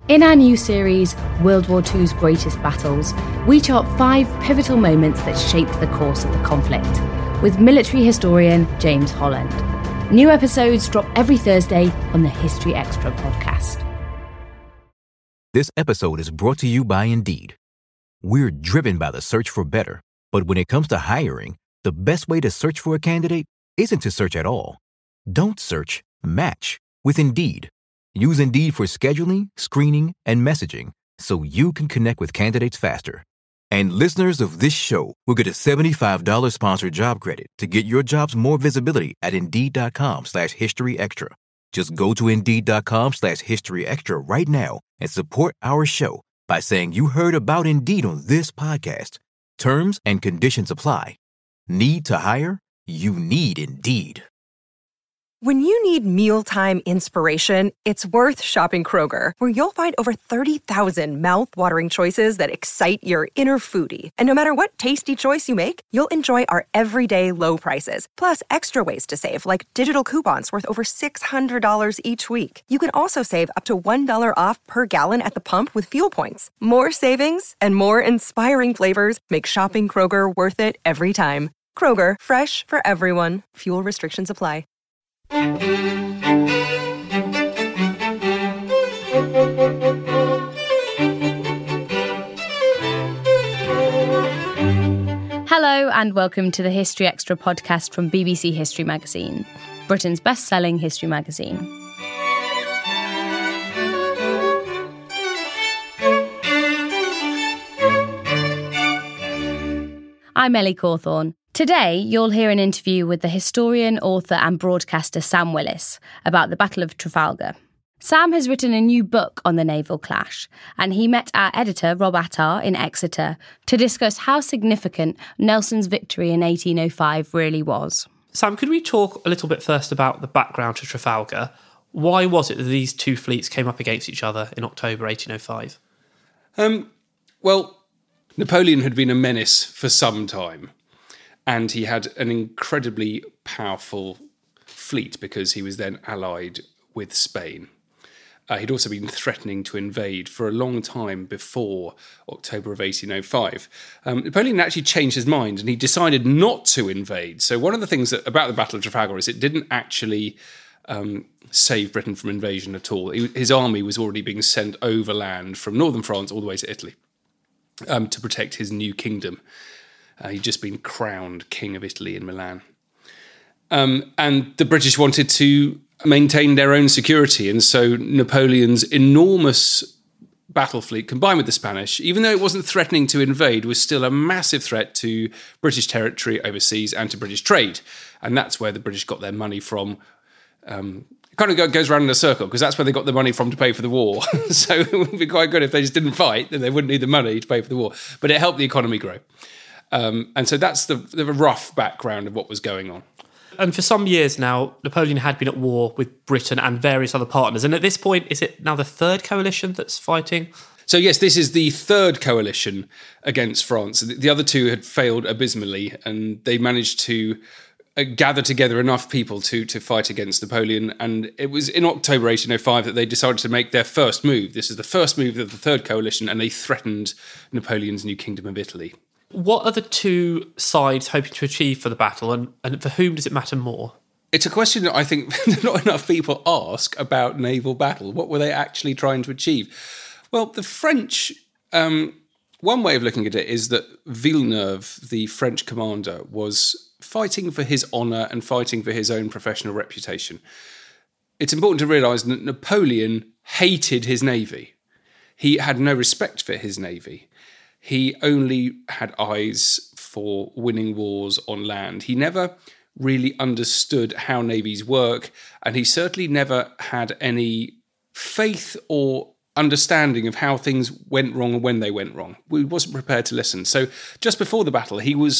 In our new series, World War II's Greatest Battles, we chart 5 pivotal moments that shaped the course of the conflict, with military historian James Holland. New episodes drop every Thursday on the History Extra podcast. This episode is brought to you by Indeed. We're driven by the search for better, but when it comes to hiring, the best way to search for a candidate isn't to search at all. Don't search, match with Indeed. Use Indeed for scheduling, screening, and messaging so you can connect with candidates faster. And listeners of this show will get a $75 sponsored job credit to get your jobs more visibility at Indeed.com/historyextra. Just go to Indeed.com/historyextra right now and support our show by saying you heard about Indeed on this podcast. Terms and conditions apply. Need to hire? You need Indeed. When you need mealtime inspiration, it's worth shopping Kroger, where you'll find over 30,000 mouth-watering choices that excite your inner foodie. And no matter what tasty choice you make, you'll enjoy our everyday low prices, plus extra ways to save, like digital coupons worth over $600 each week. You can also save up to $1 off per gallon at the pump with fuel points. More savings and more inspiring flavors make shopping Kroger worth it every time. Kroger, fresh for everyone. Fuel restrictions apply. Hello and welcome to the History Extra podcast from BBC History Magazine, Britain's best-selling history magazine. I'm Ellie Cawthorne. Today, you'll hear an interview with the historian, author and broadcaster Sam Willis about the Battle of Trafalgar. Sam has written a new book on the naval clash, and he met our editor, Rob Attar, in Exeter to discuss how significant Nelson's victory in 1805 really was. Sam, could we talk a little bit first about the background to Trafalgar? Why was it that these two fleets came up against each other in October 1805? Well, Napoleon had been a menace for some time. And he had an incredibly powerful fleet because he was then allied with Spain. He'd also been threatening to invade for a long time before October of 1805. Napoleon actually changed his mind and he decided not to invade. So one of the things about the Battle of Trafalgar is it didn't actually save Britain from invasion at all. His army was already being sent overland from northern France all the way to Italy to protect his new kingdom. He'd just been crowned King of Italy in Milan. And the British wanted to maintain their own security. And so Napoleon's enormous battle fleet, combined with the Spanish, even though it wasn't threatening to invade, was still a massive threat to British territory overseas and to British trade. And that's where the British got their money from. It kind of goes around in a circle, because that's where they got the money from to pay for the war. So it would be quite good if they just didn't fight, then they wouldn't need the money to pay for the war. But it helped the economy grow. And so that's the rough background of what was going on. And for some years now, Napoleon had been at war with Britain and various other partners. And at this point, is it now the third coalition that's fighting? So yes, this is the third coalition against France. The other two had failed abysmally, and they managed to gather together enough people to fight against Napoleon. And it was in October 1805 that they decided to make their first move. This is the first move of the third coalition, and they threatened Napoleon's new kingdom of Italy. What are the two sides hoping to achieve for the battle, and for whom does it matter more? It's a question that I think not enough people ask about naval battle. What were they actually trying to achieve? Well, the French, one way of looking at it is that Villeneuve, the French commander, was fighting for his honour and fighting for his own professional reputation. It's important to realise that Napoleon hated his navy. He had no respect for his navy. He only had eyes for winning wars on land. He never really understood how navies work, and he certainly never had any faith or understanding of how things went wrong and when they went wrong. He wasn't prepared to listen. So just before the battle,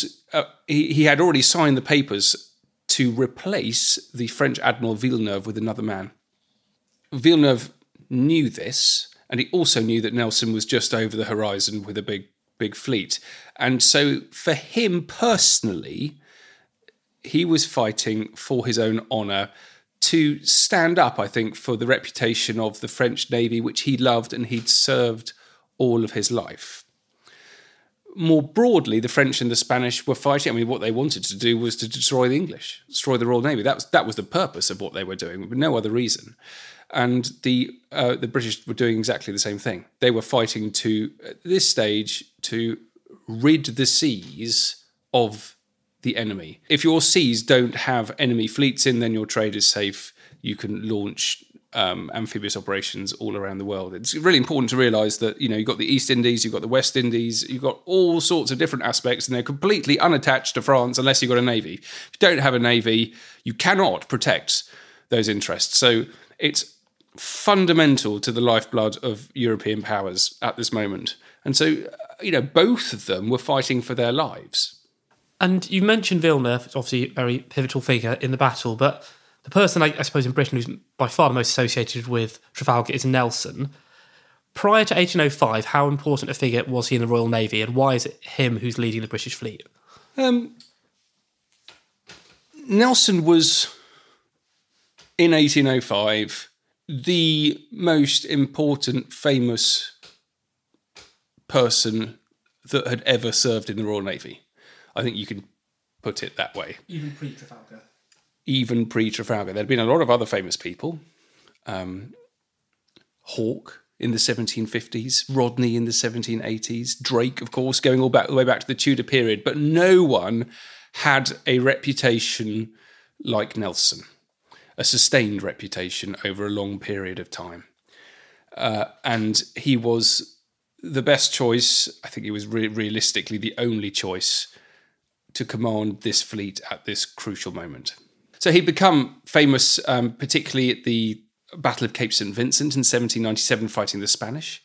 he had already signed the papers to replace the French Admiral Villeneuve with another man. Villeneuve knew this, and he also knew that Nelson was just over the horizon with a big fleet. And so for him personally, he was fighting for his own honour to stand up, I think, for the reputation of the French Navy, which he loved and he'd served all of his life. More broadly, the French and the Spanish were fighting. I mean, what they wanted to do was to destroy the English, destroy the Royal Navy. That was the purpose of what they were doing, for no other reason. And the British were doing exactly the same thing. They were fighting to, at this stage, to rid the seas of the enemy. If your seas don't have enemy fleets in, then your trade is safe. You can launch amphibious operations all around the world. It's really important to realise that, you've got the East Indies, you've got the West Indies, you've got all sorts of different aspects, and they're completely unattached to France unless you've got a navy. If you don't have a navy, you cannot protect those interests. So it's fundamental to the lifeblood of European powers at this moment. And so, both of them were fighting for their lives. And you mentioned Villeneuve, it's obviously a very pivotal figure in the battle, but the person, I suppose, in Britain who's by far the most associated with Trafalgar is Nelson. Prior to 1805, how important a figure was he in the Royal Navy, and why is it him who's leading the British fleet? Nelson was, in 1805, the most important, famous person that had ever served in the Royal Navy. I think you can put it that way. Even pre-Trafalgar? Even pre-Trafalgar. There'd been a lot of other famous people. Hawke in the 1750s, Rodney in the 1780s, Drake, of course, going all the way back to the Tudor period. But no one had a reputation like Nelson, a sustained reputation over a long period of time. And he was the best choice. I think he was realistically the only choice to command this fleet at this crucial moment. So he'd become famous, particularly at the Battle of Cape St. Vincent in 1797, fighting the Spanish.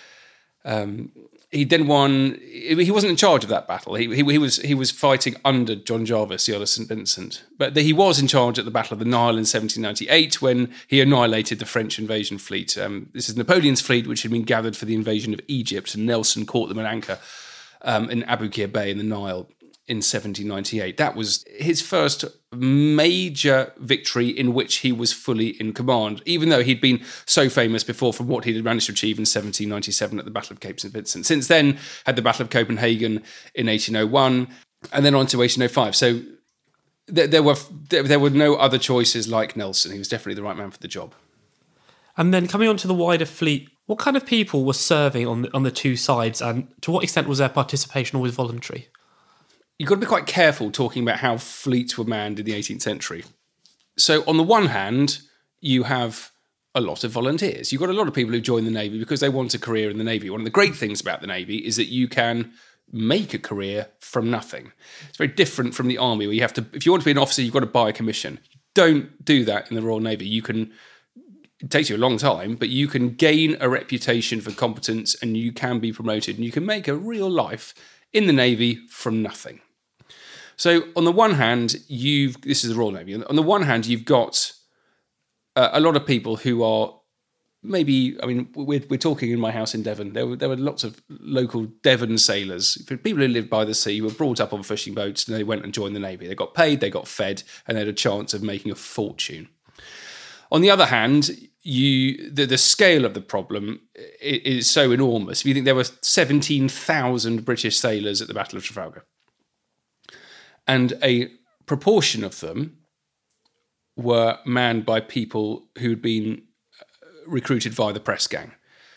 He then won. He wasn't in charge of that battle. He was fighting under John Jarvis, the Earl of St. Vincent. But he was in charge at the Battle of the Nile in 1798 when he annihilated the French invasion fleet. This is Napoleon's fleet, which had been gathered for the invasion of Egypt, and Nelson caught them at anchor in Aboukir Bay in the Nile in 1798. That was his first major victory in which he was fully in command, even though he'd been so famous before from what he'd managed to achieve in 1797 at the Battle of Cape St. Vincent. Since then, had the Battle of Copenhagen in 1801, and then on to 1805. So there were no other choices like Nelson. He was definitely the right man for the job. And then coming on to the wider fleet, what kind of people were serving on the two sides, and to what extent was their participation always voluntary? You've got to be quite careful talking about how fleets were manned in the 18th century. So on the one hand, you have a lot of volunteers. You've got a lot of people who join the Navy because they want a career in the Navy. One of the great things about the Navy is that you can make a career from nothing. It's very different from the Army, where you have to, if you want to be an officer, you've got to buy a commission. Don't do that in the Royal Navy. It takes you a long time, but you can gain a reputation for competence and you can be promoted and you can make a real life in the Navy from nothing. So on the one hand, this is the Royal Navy. On the one hand, you've got a lot of people who are maybe, we're talking in my house in Devon. There were lots of local Devon sailors, people who lived by the sea, who were brought up on fishing boats, and they went and joined the Navy. They got paid, they got fed, and they had a chance of making a fortune. On the other hand, the scale of the problem is so enormous. If you think there were 17,000 British sailors at the Battle of Trafalgar, and a proportion of them were manned by people who had been recruited via the press gang.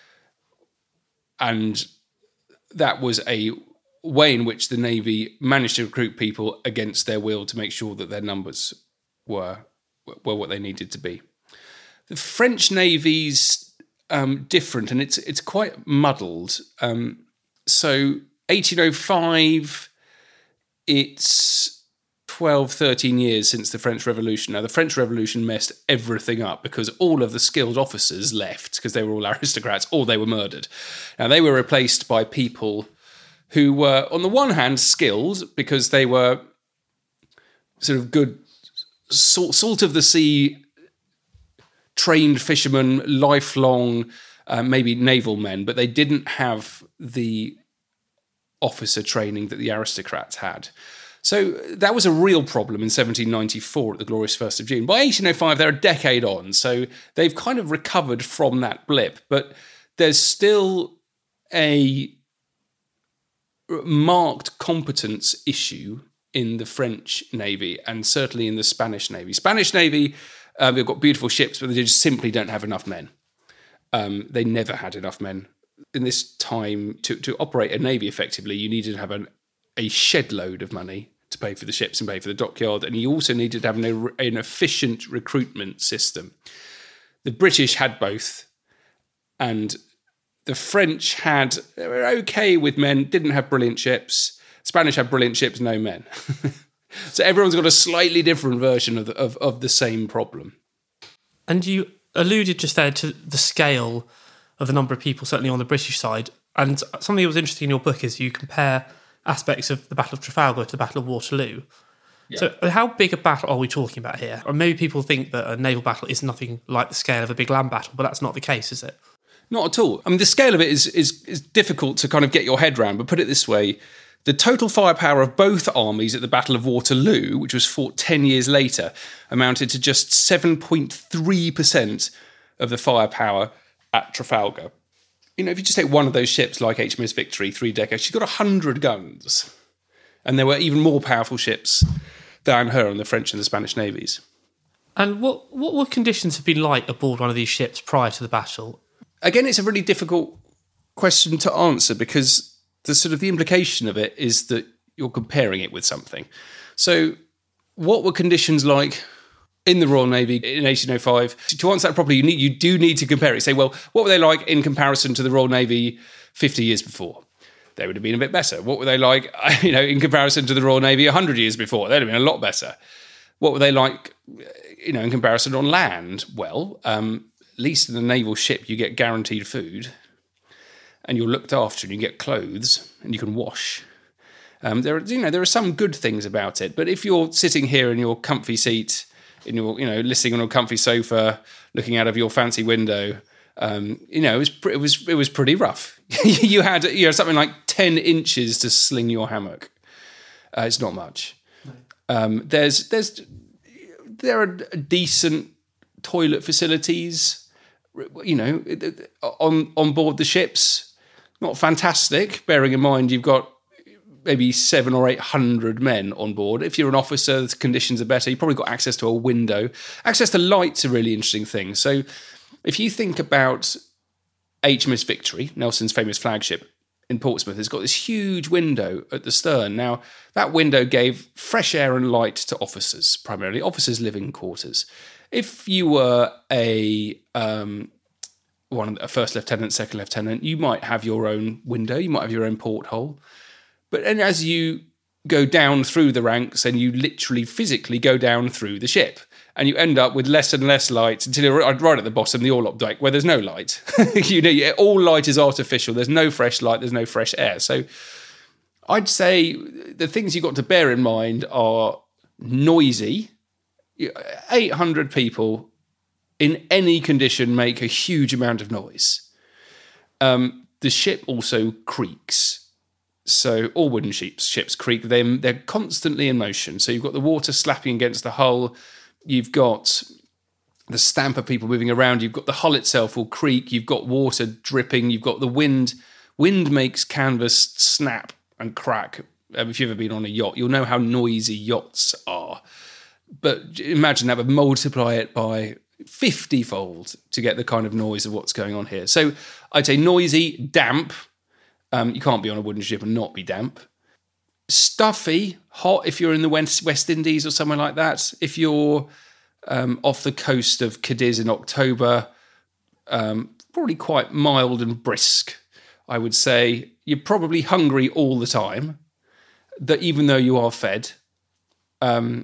And that was a way in which the Navy managed to recruit people against their will to make sure that their numbers were what they needed to be. The French Navy's different, and it's quite muddled. So 1805... it's 12, 13 years since the French Revolution. Now, the French Revolution messed everything up because all of the skilled officers left because they were all aristocrats or they were murdered. Now, they were replaced by people who were, on the one hand, skilled because they were sort of good salt of the sea, trained fishermen, lifelong, maybe naval men, but they didn't have the officer training that the aristocrats had. So that was a real problem in 1794 at the glorious 1st of June. By 1805, they're a decade on, so they've kind of recovered from that blip. But there's still a marked competence issue in the French Navy and certainly in the Spanish Navy. Spanish Navy, they've got beautiful ships, but they just simply don't have enough men. They never had enough men. In this time, to operate a navy effectively, you needed to have a shed load of money to pay for the ships and pay for the dockyard, and you also needed to have an efficient recruitment system. The British had both, and the French they were okay with men, didn't have brilliant ships. Spanish had brilliant ships, no men. So everyone's got a slightly different version of the same problem. And you alluded just there to the scale of the number of people, certainly on the British side. And something that was interesting in your book is you compare aspects of the Battle of Trafalgar to the Battle of Waterloo. Yeah. So how big a battle are we talking about here? Or maybe people think that a naval battle is nothing like the scale of a big land battle, but that's not the case, is it? Not at all. I mean, the scale of it is difficult to kind of get your head around, but put it this way, the total firepower of both armies at the Battle of Waterloo, which was fought 10 years later, amounted to just 7.3% of the firepower at Trafalgar. You know, if you just take one of those ships like HMS Victory, 3 decades, she's got 100 guns. And there were even more powerful ships than her on the French and the Spanish navies. And what would conditions have been like aboard one of these ships prior to the battle? Again, it's a really difficult question to answer because the implication of it is that you're comparing it with something. So what were conditions like in the Royal Navy in 1805? To answer that properly, you do need to compare it. Say, well, what were they like in comparison to the Royal Navy 50 years before? They would have been a bit better. What were they like, in comparison to the Royal Navy 100 years before? They'd have been a lot better. What were they like, in comparison on land? Well, at least in a naval ship, you get guaranteed food, and you're looked after, and you get clothes, and you can wash. There are some good things about it, but if you're sitting here in your comfy seat, in your listening on a comfy sofa, looking out of your fancy window, it was pretty rough. you had something like 10 inches to sling your hammock. It's not much. There are decent toilet facilities, on board the ships. Not fantastic, bearing in mind you've got maybe 700 or 800 men on board. If you're an officer, the conditions are better. You've probably got access to a window. Access to light's a really interesting thing. So if you think about HMS Victory, Nelson's famous flagship in Portsmouth, it's got this huge window at the stern. Now, that window gave fresh air and light to officers, primarily officers' living quarters. If you were a first lieutenant, second lieutenant, you might have your own window, you might have your own porthole. But as you go down through the ranks, and you literally physically go down through the ship, and you end up with less and less light until you're right at the bottom, the orlop deck, where there's no light. All light is artificial. There's no fresh light. There's no fresh air. So I'd say the things you've got to bear in mind are noisy. 800 people in any condition make a huge amount of noise. The ship also creaks. So all wooden ships creak. They're constantly in motion. So you've got the water slapping against the hull. You've got the stamp of people moving around. You've got the hull itself will creak. You've got water dripping. You've got the wind. Wind makes canvas snap and crack. If you've ever been on a yacht, you'll know how noisy yachts are. But imagine that, but multiply it by 50-fold to get the kind of noise of what's going on here. So I'd say noisy, damp. You can't be on a wooden ship and not be damp. Stuffy, hot if you're in the West Indies or somewhere like that. If you're off the coast of Cadiz in October, probably quite mild and brisk, I would say. You're probably hungry all the time, that even though you are fed. And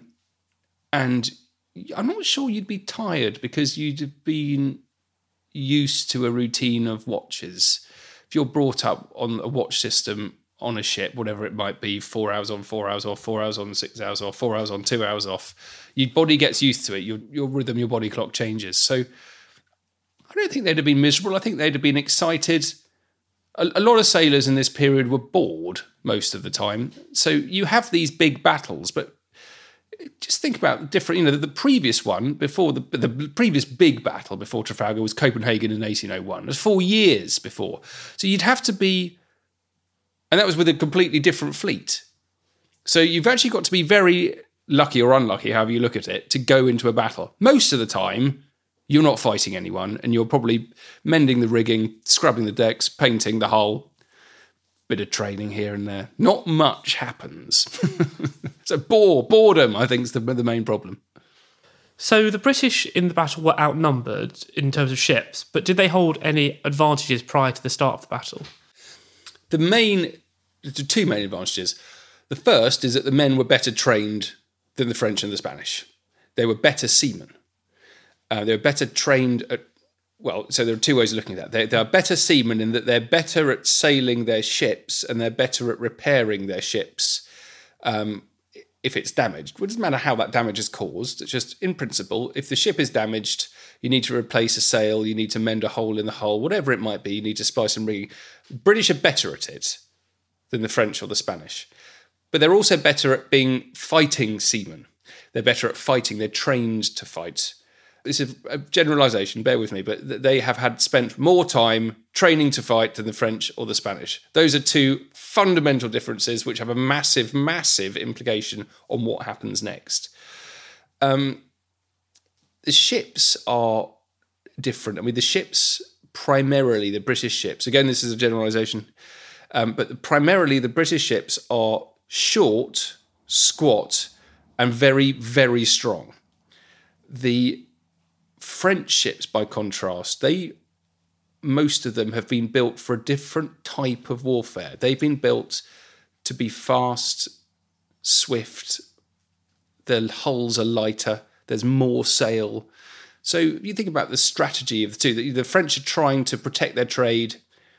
I'm not sure you'd be tired because you'd have been used to a routine of watches. If you're brought up on a watch system on a ship, whatever it might be, 4 hours on, 4 hours off, 4 hours on, 6 hours off, 4 hours on, 2 hours off, your body gets used to it. Your rhythm, your body clock changes. So I don't think they'd have been miserable. I think they'd have been excited. a lot of sailors in this period were bored most of the time. So you have these big battles, but just think about different, the previous one before the previous big battle before Trafalgar was Copenhagen in 1801. It was 4 years before. So you'd have to be, and that was with a completely different fleet. So you've actually got to be very lucky or unlucky, however you look at it, to go into a battle. Most of the time, you're not fighting anyone, and you're probably mending the rigging, scrubbing the decks, painting the hull, bit of training here and there. Not much happens. So boredom, I think, is the main problem. So the British in the battle were outnumbered in terms of ships, but did they hold any advantages prior to the start of the battle? The two main advantages. The first is that the men were better trained than the French and the Spanish. They were better seamen. They were better trained at, so there are two ways of looking at that. They are better seamen in that they're better at sailing their ships and they're better at repairing their ships if it's damaged. It doesn't matter how that damage is caused. It's just, in principle, if the ship is damaged, you need to replace a sail, you need to mend a hole in the hull, whatever it might be, you need to splice some rigging. The British are better at it than the French or the Spanish. But they're also better at being fighting seamen. They're better at fighting. They're trained to fight. This is a generalisation, bear with me, but they have spent more time training to fight than the French or the Spanish. Those are two fundamental differences which have a massive, massive implication on what happens next. The ships are different. I mean, the ships, primarily the British ships, again, this is a generalisation, but primarily the British ships are short, squat, and very, very strong. The French ships, by contrast, most of them have been built for a different type of warfare. They've been built to be fast, swift, the hulls are lighter, there's more sail. So you think about the strategy of the two. The French are trying to protect their trade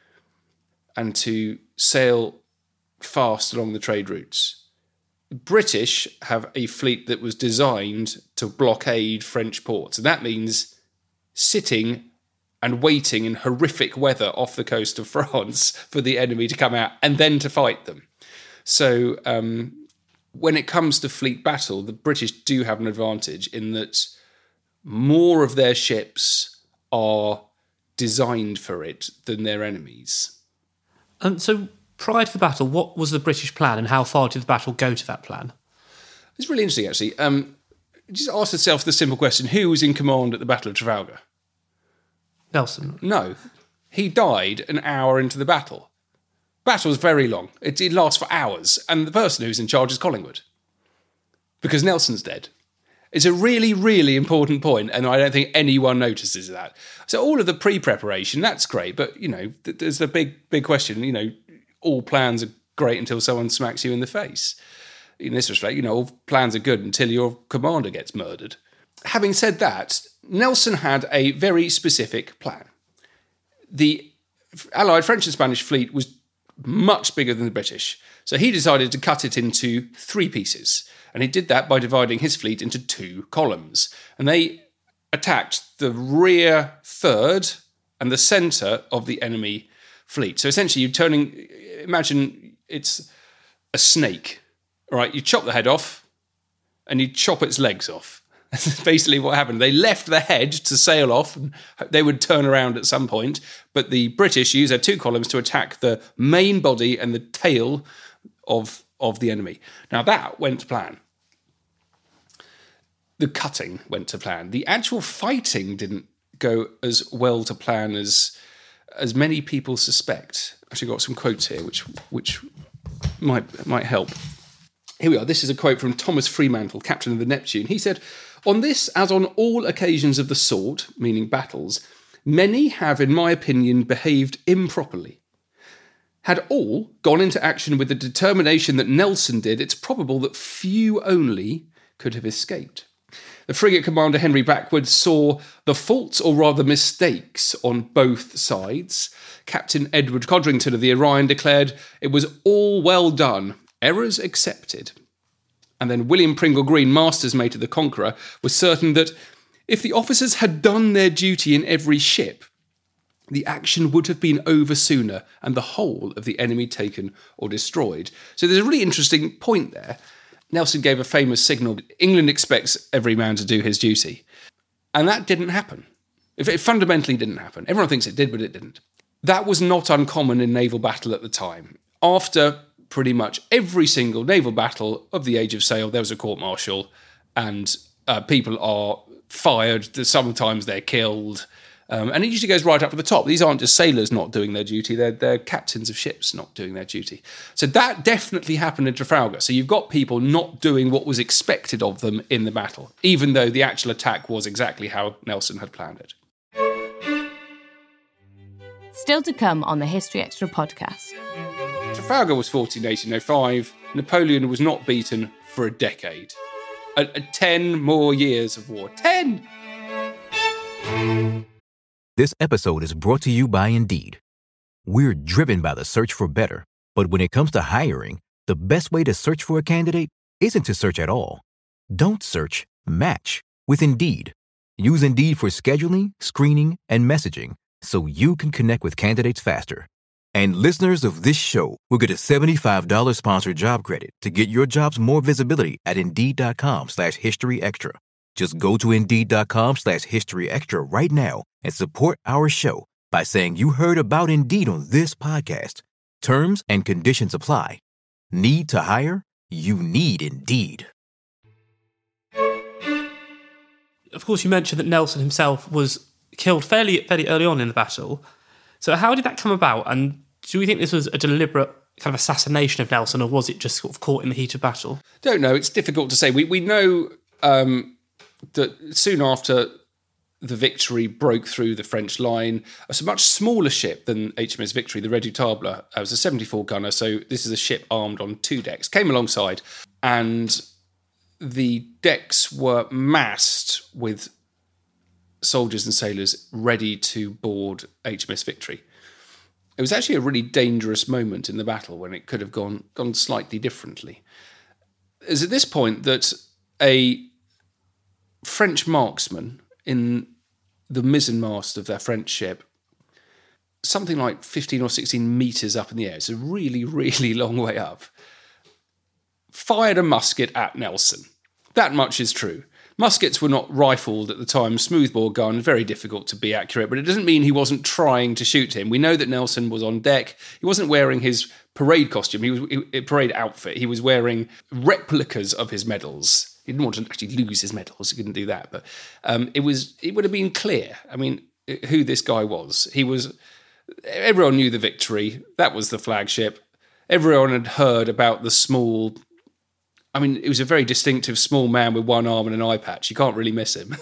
and to sail fast along the trade routes. The British have a fleet that was designed to blockade French ports, and that means sitting and waiting in horrific weather off the coast of France for the enemy to come out and then to fight them. So when it comes to fleet battle, the British do have an advantage in that more of their ships are designed for it than their enemies. So prior to the battle, what was the British plan and how far did the battle go to that plan? It's really interesting, actually. Just ask yourself the simple question, who was in command at the Battle of Trafalgar? Nelson. No. He died an hour into the battle. Battle was very long. It lasts for hours. And the person who's in charge is Collingwood. Because Nelson's dead. It's a really, really important point, and I don't think anyone notices that. So all of the pre-preparation, that's great, but, there's the big question, all plans are great until someone smacks you in the face. In this respect, all plans are good until your commander gets murdered. Having said that, Nelson had a very specific plan. The Allied French and Spanish fleet was much bigger than the British, so he decided to cut it into 3 pieces, and he did that by dividing his fleet into 2 columns. And they attacked the rear third and the centre of the enemy fleet. So essentially, imagine it's a snake, all right? You chop the head off and you chop its legs off. That's basically what happened. They left the head to sail off, and they would turn around at some point, but the British used their 2 columns to attack the main body and the tail of the enemy. Now that went to plan. The cutting went to plan. The actual fighting didn't go as well to plan as many people suspect. Actually got some quotes here which might help. Here we are. This is a quote from Thomas Fremantle, captain of the Neptune. He said, "On this, as on all occasions of the sort, meaning battles, many have, in my opinion, behaved improperly. Had all gone into action with the determination that Nelson did, it's probable that few only could have escaped. The frigate commander Henry Blackwood saw the faults, or rather mistakes, on both sides. Captain Edward Codrington of the Orion declared it was all well done, errors accepted. And then William Pringle Green, master's mate of the Conqueror, was certain that if the officers had done their duty in every ship, the action would have been over sooner and the whole of the enemy taken or destroyed. So there's a really interesting point there. Nelson gave a famous signal. England expects every man to do his duty. And that didn't happen. It fundamentally didn't happen. Everyone thinks it did, but it didn't. That was not uncommon in naval battle at the time. After pretty much every single naval battle of the Age of Sail, there was a court-martial and people are fired. Sometimes they're killed. And it usually goes right up to the top. These aren't just sailors not doing their duty, they're captains of ships not doing their duty. So that definitely happened in Trafalgar. So you've got people not doing what was expected of them in the battle, even though the actual attack was exactly how Nelson had planned it. Still to come on the History Extra podcast. Trafalgar was fought in 1805. Napoleon was not beaten for a decade. 10 more years of war. 10! This episode is brought to you by Indeed. We're driven by the search for better, but when it comes to hiring, the best way to search for a candidate isn't to search at all. Don't search, match with Indeed. Use Indeed for scheduling, screening, and messaging so you can connect with candidates faster. And listeners of this show will get a $75 sponsored job credit to get your jobs more visibility at Indeed.com/historyextra. Just go to Indeed.com/historyextra right now and support our show by saying you heard about Indeed on this podcast. Terms and conditions apply. Need to hire? You need Indeed. Of course, you mentioned that Nelson himself was killed fairly early on in the battle. So how did that come about? And do we think this was a deliberate kind of assassination of Nelson, or was it just sort of caught in the heat of battle? Don't know. It's difficult to say. We know that soon after the Victory broke through the French line, a much smaller ship than HMS Victory, the Redoutable, it was a 74-gunner, so this is a ship armed on 2 decks, came alongside, and the decks were massed with soldiers and sailors ready to board HMS Victory. It was actually a really dangerous moment in the battle when it could have gone slightly differently. It's at this point that a French marksman in the mizzenmast of their French ship, something like 15 or 16 metres up in the air, it's a really, really long way up, fired a musket at Nelson. That much is true. Muskets were not rifled at the time, smoothbore gun, very difficult to be accurate, but it doesn't mean he wasn't trying to shoot him. We know that Nelson was on deck. He wasn't wearing his parade costume, parade outfit. He was wearing replicas of his medals. He didn't want to actually lose his medals. He couldn't do that, but it would have been clear, who this guy was. Everyone knew the Victory. That was the flagship. Everyone had heard about the small... it was a very distinctive small man with one arm and an eye patch. You can't really miss him.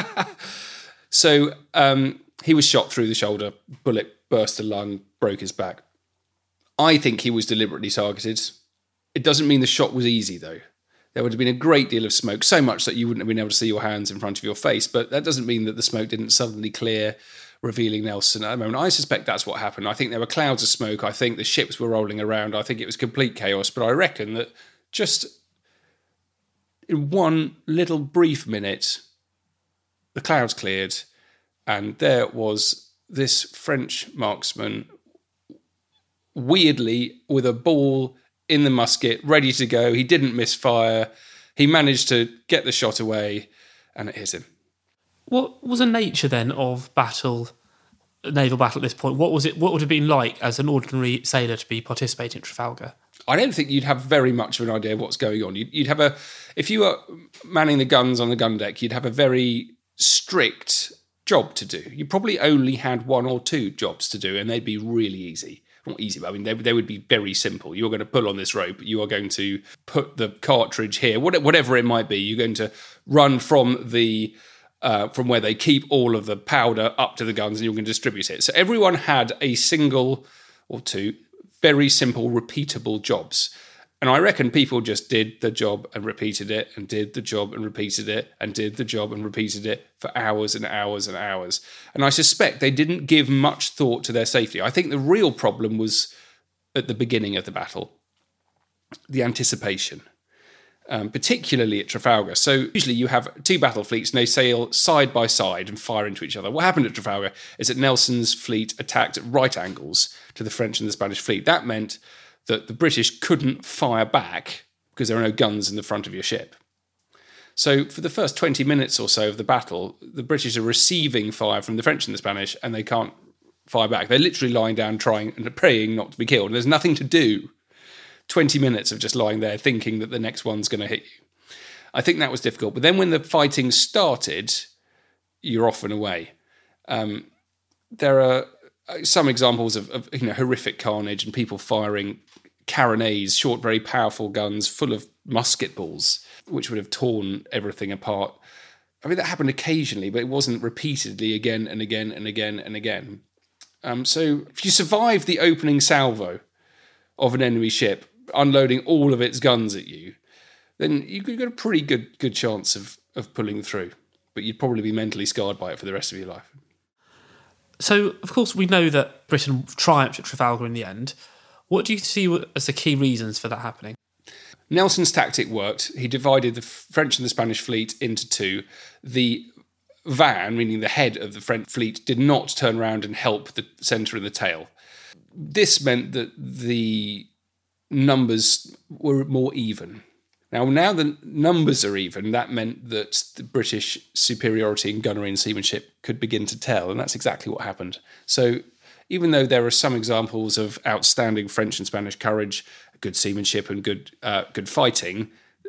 So he was shot through the shoulder, bullet burst a lung, broke his back. I think he was deliberately targeted. It doesn't mean the shot was easy, though. There would have been a great deal of smoke, so much that you wouldn't have been able to see your hands in front of your face, but that doesn't mean that the smoke didn't suddenly clear, revealing Nelson at the moment. I suspect that's what happened. I think there were clouds of smoke. I think the ships were rolling around. I think it was complete chaos, but I reckon that just... in one little brief minute, the clouds cleared, and there was this French marksman, weirdly, with a ball in the musket, ready to go. He didn't misfire. He managed to get the shot away, and it hit him. What was the nature then of naval battle at this point? What was it? What would it have been like as an ordinary sailor to be participating in Trafalgar? I don't think you'd have very much of an idea of what's going on. You'd have if you were manning the guns on the gun deck, you'd have a very strict job to do. You probably only had 1 or 2 jobs to do, and they'd be really easy. Not easy, but they would be very simple. You're going to pull on this rope. You are going to put the cartridge here, whatever it might be. You're going to run from where they keep all of the powder up to the guns, and you're going to distribute it. So everyone had a single or 2 very simple, repeatable jobs. And I reckon people just did the job and repeated it, and did the job and repeated it, and did the job and repeated it for hours and hours and hours. And I suspect they didn't give much thought to their safety. I think the real problem was at the beginning of the battle, the anticipation. particularly at Trafalgar. So usually you have two battle fleets and they sail side by side and fire into each other. What happened at Trafalgar is that Nelson's fleet attacked at right angles to the French and the Spanish fleet. That meant that the British couldn't fire back because there are no guns in the front of your ship. So for the first 20 minutes or so of the battle, the British are receiving fire from the French and the Spanish and they can't fire back. They're literally lying down trying and praying not to be killed. And there's nothing to do. 20 minutes of just lying there thinking that the next one's going to hit you. I think that was difficult. But then when the fighting started, you're off and away. There are some examples of horrific carnage and people firing carronades, short, very powerful guns full of musket balls, which would have torn everything apart. I mean, that happened occasionally, but it wasn't repeatedly again and again and again and again. So if you survive the opening salvo of an enemy ship, unloading all of its guns at you, then you've got a pretty good chance of pulling through. But you'd probably be mentally scarred by it for the rest of your life. So, of course, we know that Britain triumphed at Trafalgar in the end. What do you see as the key reasons for that happening? Nelson's tactic worked. He divided the French and the Spanish fleet into two. The van, meaning the head of the French fleet, did not turn around and help the centre and the tail. This meant that the numbers were more even. Now the numbers are even, that meant that the British superiority in gunnery and seamanship could begin to tell, and that's exactly what happened. So even though there are some examples of outstanding French and Spanish courage, good seamanship and good fighting,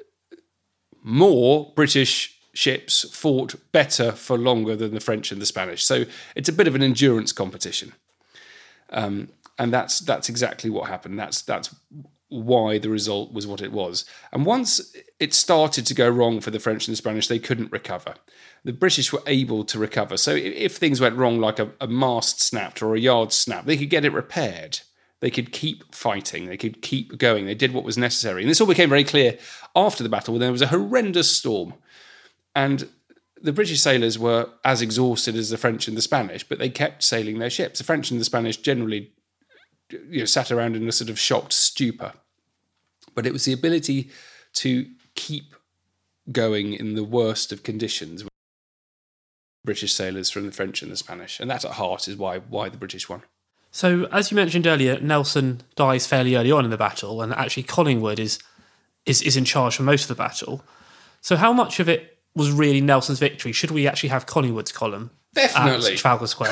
more British ships fought better for longer than the French and the Spanish. So it's a bit of an endurance competition. And that's exactly what happened. That's why the result was what it was. And once it started to go wrong for the French and the Spanish, they couldn't recover. The British were able to recover. So if things went wrong, like a mast snapped or a yard snapped, they could get it repaired. They could keep fighting. They could keep going. They did what was necessary. And this all became very clear after the battle when there was a horrendous storm. And the British sailors were as exhausted as the French and the Spanish, but they kept sailing their ships. The French and the Spanish generally sat around in a sort of shocked stupor. But it was the ability to keep going in the worst of conditions. British sailors from the French and the Spanish. And that at heart is why the British won. So, as you mentioned earlier, Nelson dies fairly early on in the battle, and actually Collingwood is in charge for most of the battle. So how much of it was really Nelson's victory? Should we actually have Collingwood's column? Definitely. At Trafalgar Square?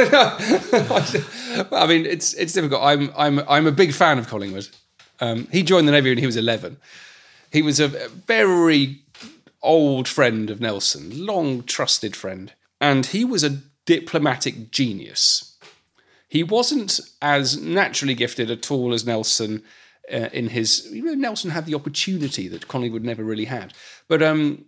I mean, it's difficult. I'm a big fan of Collingwood. He joined the Navy when he was 11. He was a very old friend of Nelson, long trusted friend. And he was a diplomatic genius. He wasn't as naturally gifted at all as Nelson in his... Nelson had the opportunity that Collingwood never really had. But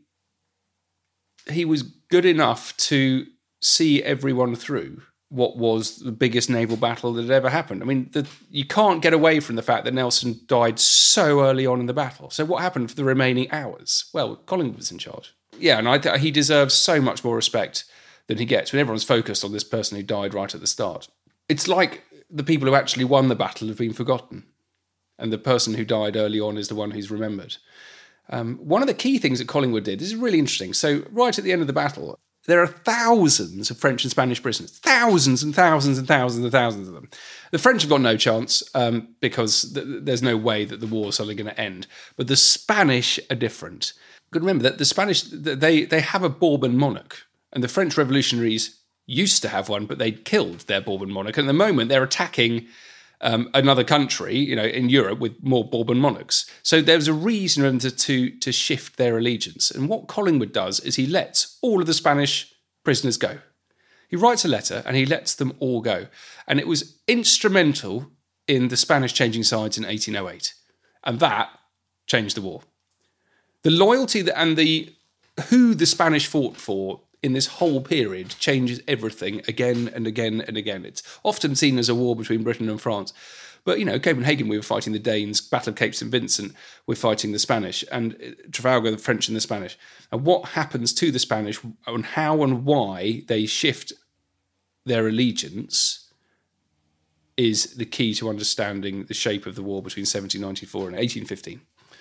he was good enough to see everyone through what was the biggest naval battle that had ever happened. I mean, you can't get away from the fact that Nelson died so early on in the battle. So what happened for the remaining hours? Well, Collingwood was in charge. Yeah, and he deserves so much more respect than he gets when everyone's focused on this person who died right at the start. It's like the people who actually won the battle have been forgotten, and the person who died early on is the one who's remembered. One of the key things that Collingwood did, this is really interesting. So right at the end of the battle, there are thousands of French and Spanish prisoners. Thousands and thousands and thousands and thousands of them. The French have got no chance because there's no way that the war is suddenly going to end. But the Spanish are different. Good to remember that the Spanish, they have a Bourbon monarch. And the French revolutionaries used to have one, but they'd killed their Bourbon monarch. And at the moment, they're attacking another country, in Europe with more Bourbon monarchs. So there's a reason for them to shift their allegiance. And what Collingwood does is he lets all of the Spanish prisoners go. He writes a letter and he lets them all go. And it was instrumental in the Spanish changing sides in 1808. And that changed the war. The loyalty and who the Spanish fought for in this whole period changes everything again and again and again. It's often seen as a war between Britain and France. But, Copenhagen, we were fighting the Danes. Battle of Cape St. Vincent, we're fighting the Spanish. And Trafalgar, the French and the Spanish. And what happens to the Spanish and how and why they shift their allegiance is the key to understanding the shape of the war between 1794 and 1815.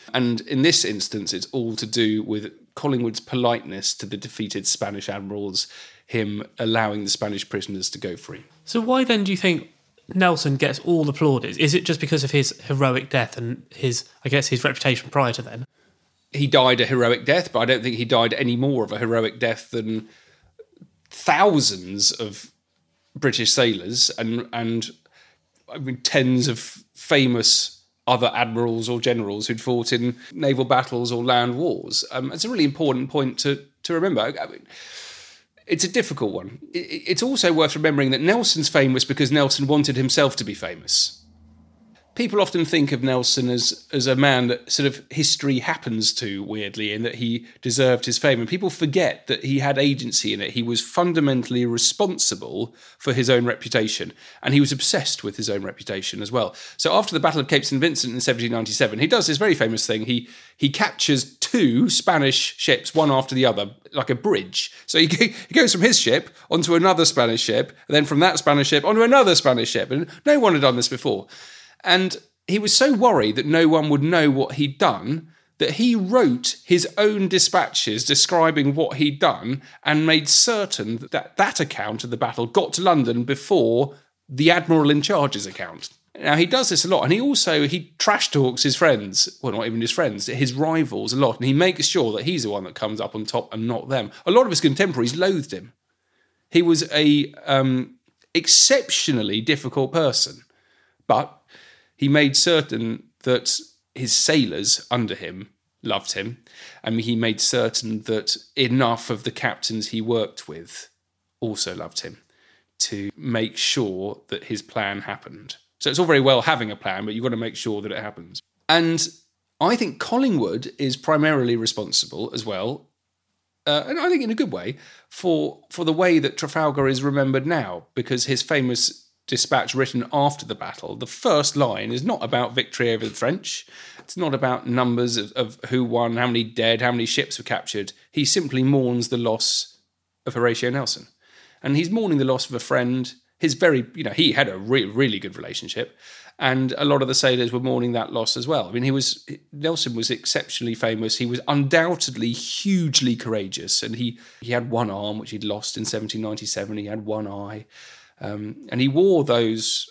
And in this instance, it's all to do with Collingwood's politeness to the defeated Spanish admirals, him allowing the Spanish prisoners to go free. So why then do you think Nelson gets all the plaudits? Is it just because of his heroic death and his reputation prior to then? He died a heroic death, but I don't think he died any more of a heroic death than thousands of British sailors and I mean, tens of famous other admirals or generals who'd fought in naval battles or land wars. It's a really important point to remember. I mean, it's a difficult one. It's also worth remembering that Nelson's famous because Nelson wanted himself to be famous. People often think of Nelson as a man that sort of history happens to, weirdly, and that he deserved his fame. And people forget that he had agency in it. He was fundamentally responsible for his own reputation. And he was obsessed with his own reputation as well. So after the Battle of Cape St. Vincent in 1797, he does this very famous thing. He captures 2 Spanish ships, one after the other, like a bridge. So he goes from his ship onto another Spanish ship, and then from that Spanish ship onto another Spanish ship. And no one had done this before. And he was so worried that no one would know what he'd done that he wrote his own dispatches describing what he'd done and made certain that account of the battle got to London before the Admiral in Charge's account. Now, he does this a lot, and he trash talks his friends, well, not even his friends, his rivals a lot, and he makes sure that he's the one that comes up on top and not them. A lot of his contemporaries loathed him. He was a exceptionally difficult person, but he made certain that his sailors under him loved him, and he made certain that enough of the captains he worked with also loved him to make sure that his plan happened. So it's all very well having a plan, but you've got to make sure that it happens. And I think Collingwood is primarily responsible as well, and I think in a good way, for the way that Trafalgar is remembered now, because his famous dispatch written after the battle, the first line is not about victory over the French. It's not about numbers of who won, how many dead, how many ships were captured. He simply mourns the loss of Horatio Nelson. And he's mourning the loss of a friend. He had a really good relationship. And a lot of the sailors were mourning that loss as well. I mean, Nelson was exceptionally famous. He was undoubtedly hugely courageous. And he had one arm, which he'd lost in 1797. He had one eye. And he wore those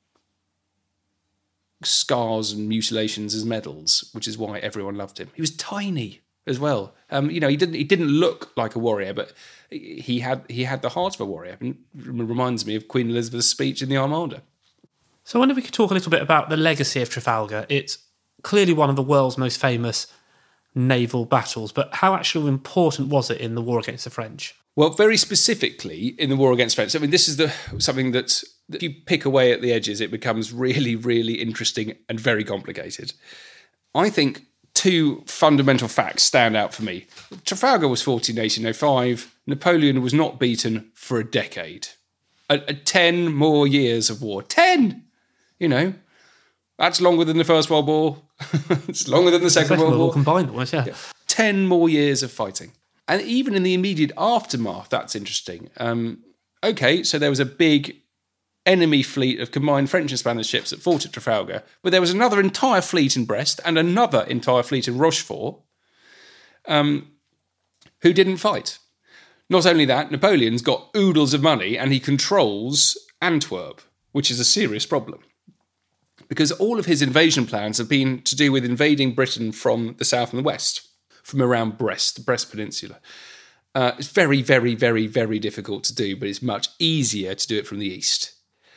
scars and mutilations as medals, which is why everyone loved him. He was tiny as well. He didn't look like a warrior, but he had the heart of a warrior. It reminds me of Queen Elizabeth's speech in the Armada. So I wonder if we could talk a little bit about the legacy of Trafalgar. It's clearly one of the world's most famous naval battles, but how actually important was it in the war against the French? Well, very specifically in the war against France. I mean, this is something that you pick away at the edges, it becomes really, really interesting and very complicated. I think 2 fundamental facts stand out for me. Trafalgar was fought in 1805. Napoleon was not beaten for a decade. 10 more years of war. 10! That's longer than the First World War. It's longer than the Second World War. Combined almost, yeah. 10 more years of fighting. And even in the immediate aftermath, that's interesting. So there was a big enemy fleet of combined French and Spanish ships that fought at Trafalgar, but there was another entire fleet in Brest and another entire fleet in Rochefort who didn't fight. Not only that, Napoleon's got oodles of money and he controls Antwerp, which is a serious problem. Because all of his invasion plans have been to do with invading Britain from the south and the west, from around Brest, the Brest Peninsula. It's very, very, very, very difficult to do, but it's much easier to do it from the east.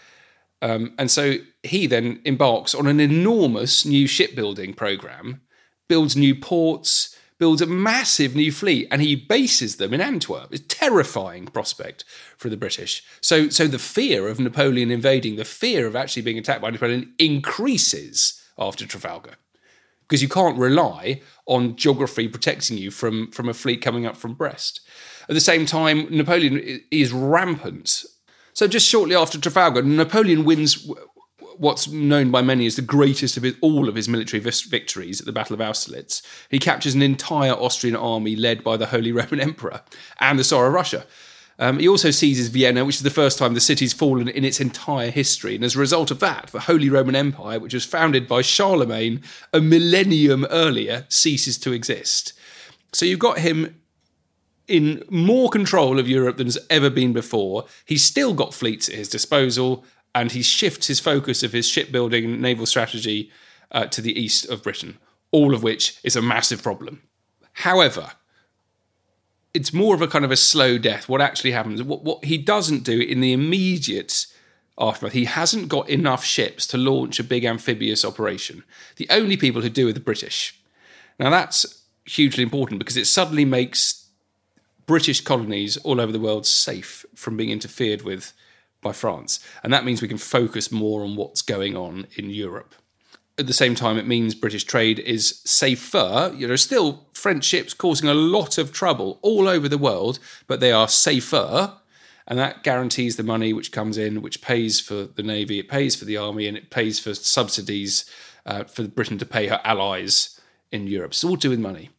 And so he then embarks on an enormous new shipbuilding program, builds new ports, builds a massive new fleet, and he bases them in Antwerp. It's a terrifying prospect for the British. So the fear of Napoleon invading, the fear of actually being attacked by Napoleon increases after Trafalgar, because you can't rely on geography protecting you from a fleet coming up from Brest. At the same time, Napoleon is rampant. So just shortly after Trafalgar, Napoleon wins what's known by many as the greatest of all of his military victories at the Battle of Austerlitz. He captures an entire Austrian army led by the Holy Roman Emperor and the Tsar of Russia. He also seizes Vienna, which is the first time the city's fallen in its entire history. And as a result of that, the Holy Roman Empire, which was founded by Charlemagne a millennium earlier, ceases to exist. So you've got him in more control of Europe than has ever been before. He's still got fleets at his disposal, and he shifts his focus of his shipbuilding and naval strategy to the east of Britain, all of which is a massive problem. However, it's more of a kind of a slow death. What actually happens, what he doesn't do in the immediate aftermath, he hasn't got enough ships to launch a big amphibious operation. The only people who do are the British. Now that's hugely important because it suddenly makes British colonies all over the world safe from being interfered with by France. And that means we can focus more on what's going on in Europe. At the same time, it means British trade is safer. Still French ships causing a lot of trouble all over the world, but they are safer. And that guarantees the money which comes in, which pays for the Navy, it pays for the army, and it pays for subsidies for Britain to pay her allies in Europe. It's all to do with money.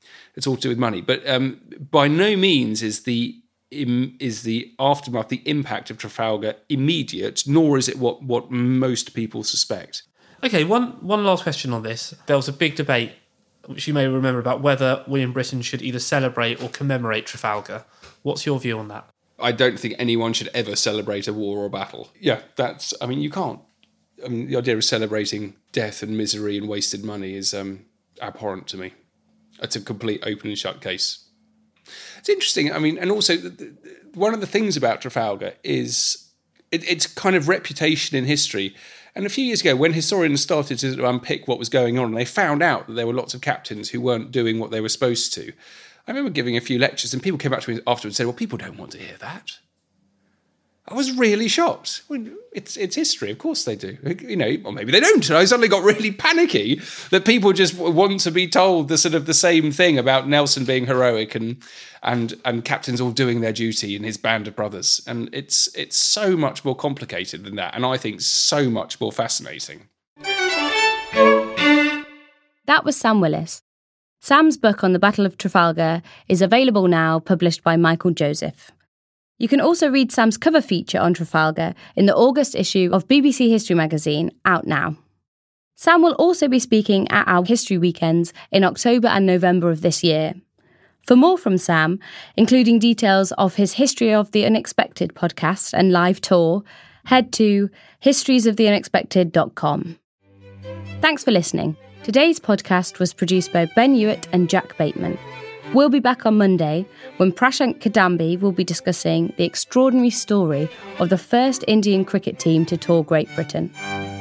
But by no means is the aftermath, the impact of Trafalgar immediate, nor is it what most people suspect. Okay, one last question on this. There was a big debate, which you may remember, about whether we in Britain should either celebrate or commemorate Trafalgar. What's your view on that? I don't think anyone should ever celebrate a war or a battle. Yeah, you can't. The idea of celebrating death and misery and wasted money is abhorrent to me. It's a complete open and shut case. It's interesting. And also one of the things about Trafalgar is its kind of reputation in history. And a few years ago, when historians started to unpick what was going on, they found out that there were lots of captains who weren't doing what they were supposed to. I remember giving a few lectures, and people came back to me afterwards and said, well, people don't want to hear that. I was really shocked. It's history, of course they do. Or maybe they don't. And I suddenly got really panicky that people just want to be told the same thing about Nelson being heroic and captains all doing their duty and his band of brothers. And it's so much more complicated than that, and I think so much more fascinating. That was Sam Willis. Sam's book on the Battle of Trafalgar is available now, published by Michael Joseph. You can also read Sam's cover feature on Trafalgar in the August issue of BBC History magazine, out now. Sam will also be speaking at our History Weekends in October and November of this year. For more from Sam, including details of his History of the Unexpected podcast and live tour, head to historiesoftheunexpected.com. Thanks for listening. Today's podcast was produced by Ben Hewitt and Jack Bateman. We'll be back on Monday when Prashant Kadambi will be discussing the extraordinary story of the first Indian cricket team to tour Great Britain.